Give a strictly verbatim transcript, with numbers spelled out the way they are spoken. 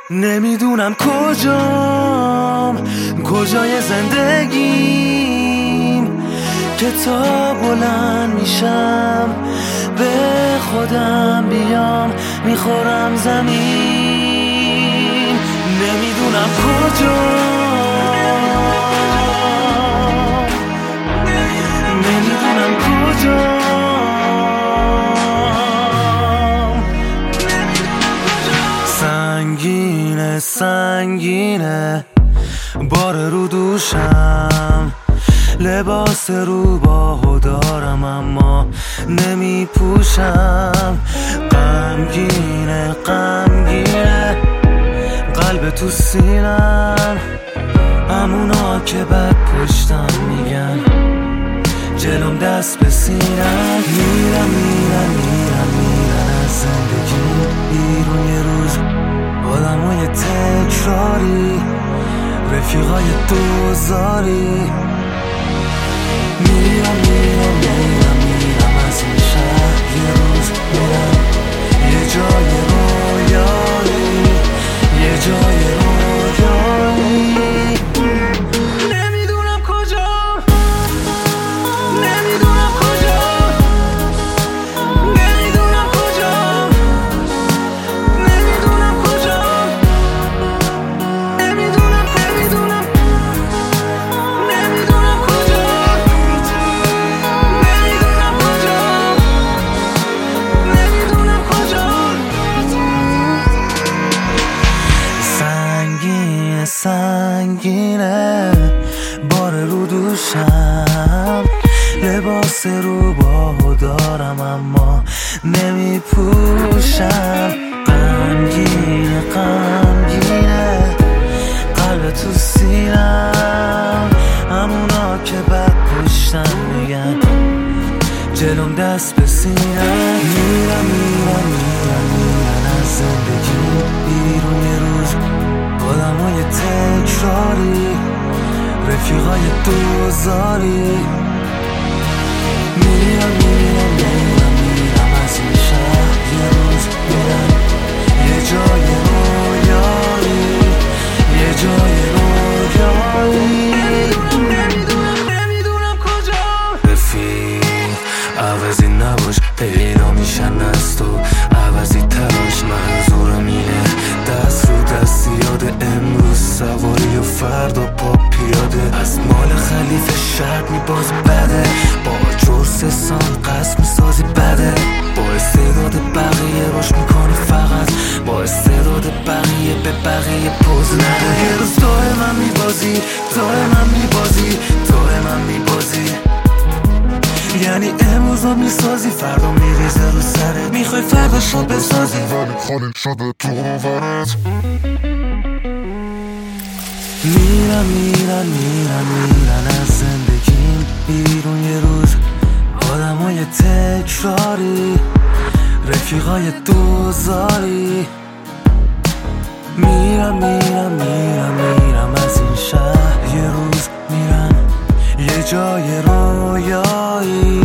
نمیدونم کجام، کجای زندگیم که تا بلند میشم به خودم بیام میخورم زمین. نمیدونم کجام، نمیدونم کجام، سنگینه سنگینه بار رو دوشم، لباس روباهو دارم اما نمی پوشم. غمگینه غمگینه قلب تو سینم، همونا که بد پشتم میگن جلوم دست به سینم. میرم میرم میرم میرم از زندگی بیرون، یه روز آدمای تکراری، رفیقای دوزاری. میرم میرم میرم میرم از این شهر، یه روز میرم یه جای رویایی، یه جای رویایی. نمیدونم کجا، نمیدونم کجا، نمیدونم کجا، نمیدونم کجا، نمیدونم نمیدونم نمیدونم کجا، نمیدونم کجا، نمیدونم کجا. سنگینه سنگینه بار رو دوشم، لباس روباهو دارم اما نمی پوشم. غمگینه غمگینه قلب تو سینم، همونا که بد پشتم میگن جلوم دست به سینم. میرم میرم میرم میرم از زندگی بیرون، یه روز آدمای تکراری، رفیقای دوزاری. میرم میرم میرم میرم از این شهر، یه روز میرم یه جای رویایی، یه جای رویایی. نمیدونم نمیدونم کجا. رفیق عوضی نباش، پیدا میشن از تو عوضی تراش. منظورم اینه دست رو دست یاد امروز سواری و فردا پا پیاده. از مال خلیفه شرط میباز بده، با جور سه سان قصد میسازی بده. با استعداد بقیه روش میکنی فقط، با استعداد بقیه به بقیه پوز نده. یه روز داره من میبازی، داره من میبازی، داره من میبازی. یعنی امروز رو میسازی فردا میریزه رو سرت، میخوای فردا شو بسازی ولی خالی شده تو ورت. میرم میرم میرم میرم از زندگیم بیرون، یه روز آدمای تکراری، رفیقای دوزاری. میرم میرم میرم میرم از این شهر، یه روز میرم یه جای رویایی.